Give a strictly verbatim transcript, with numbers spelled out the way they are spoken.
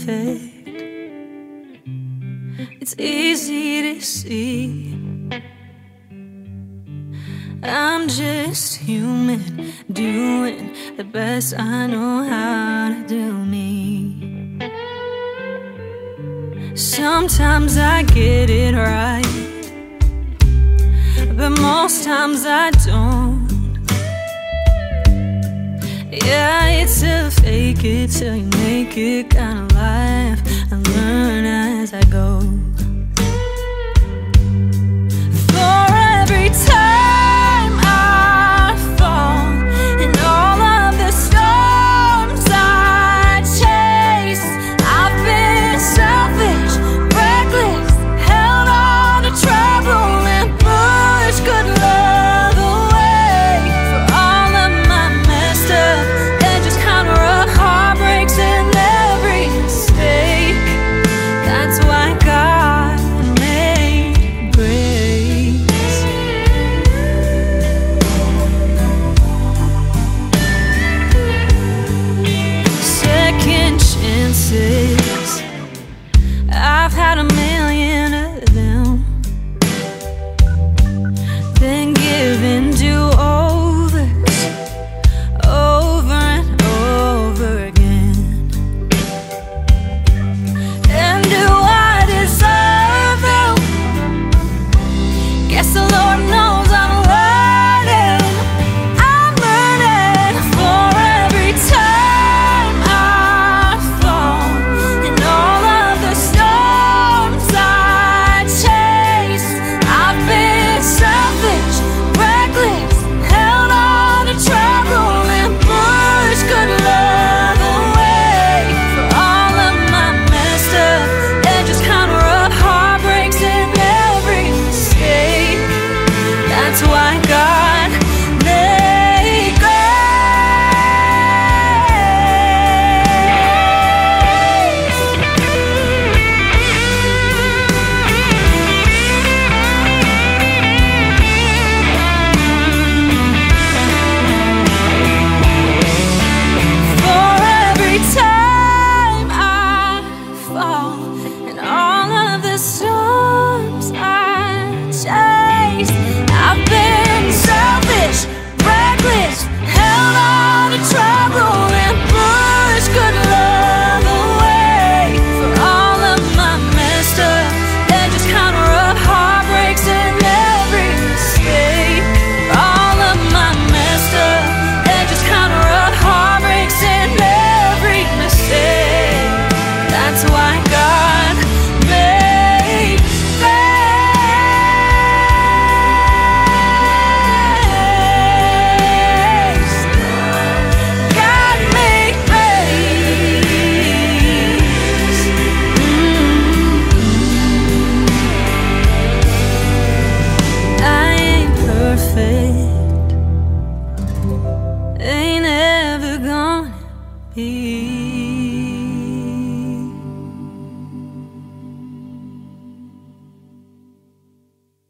perfect. It's easy to see I'm just human, doing the best I know how to do me. Sometimes I get it right, but most times I don't. Yeah, it's a fake it till you make it kind of life. I learn as I go.